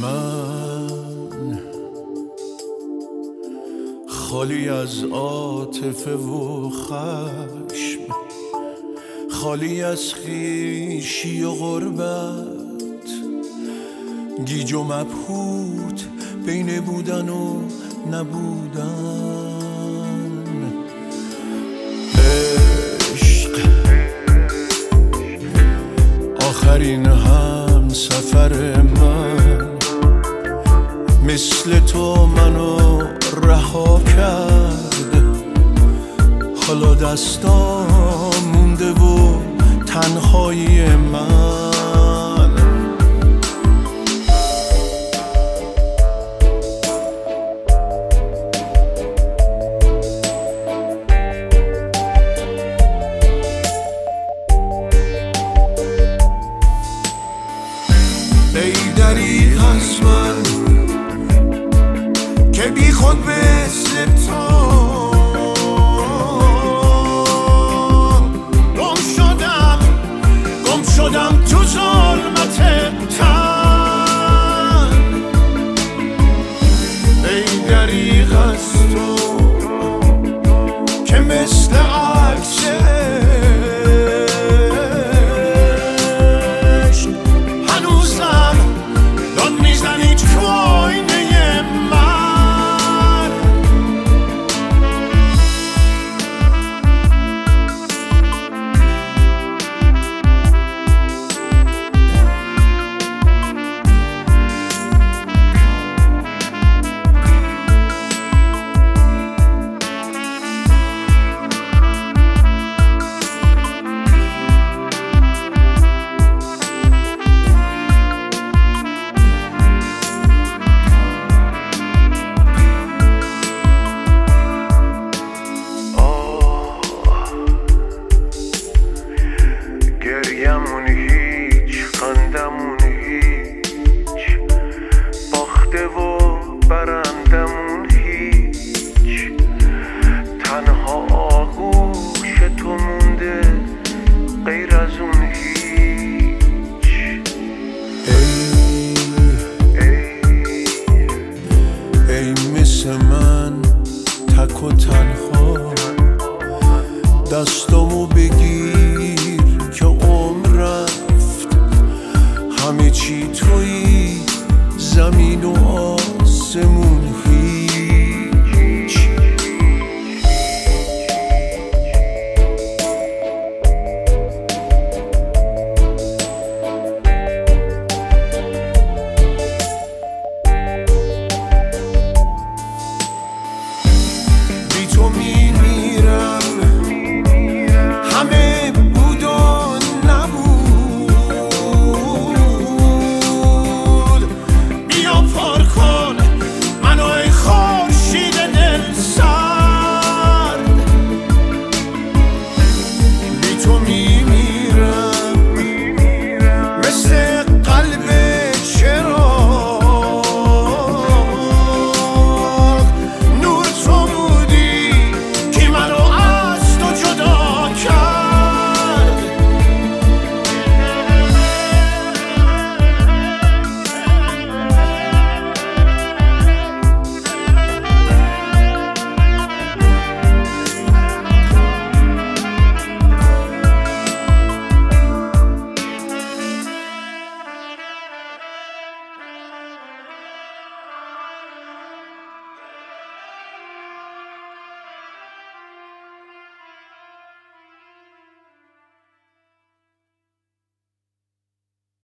من خالی از عاطفه و خشم، خالی از خویشی و غربت، گیج و مبهوت بین بودن و نبودن. عشق آخرین هم سفر من، مثل تو منو رها کرد، حالا دستام مونده و تنهایی من. ای دریغ از من که بی خود مثل تو گم شدم تو ظلمت تن. ای دریغ از تو که مثل عکس گریمون هیچ، خندمون هیچ، باخته و برندمون هیچ، تنها آغوش تو مونده غیر از اون هیچ.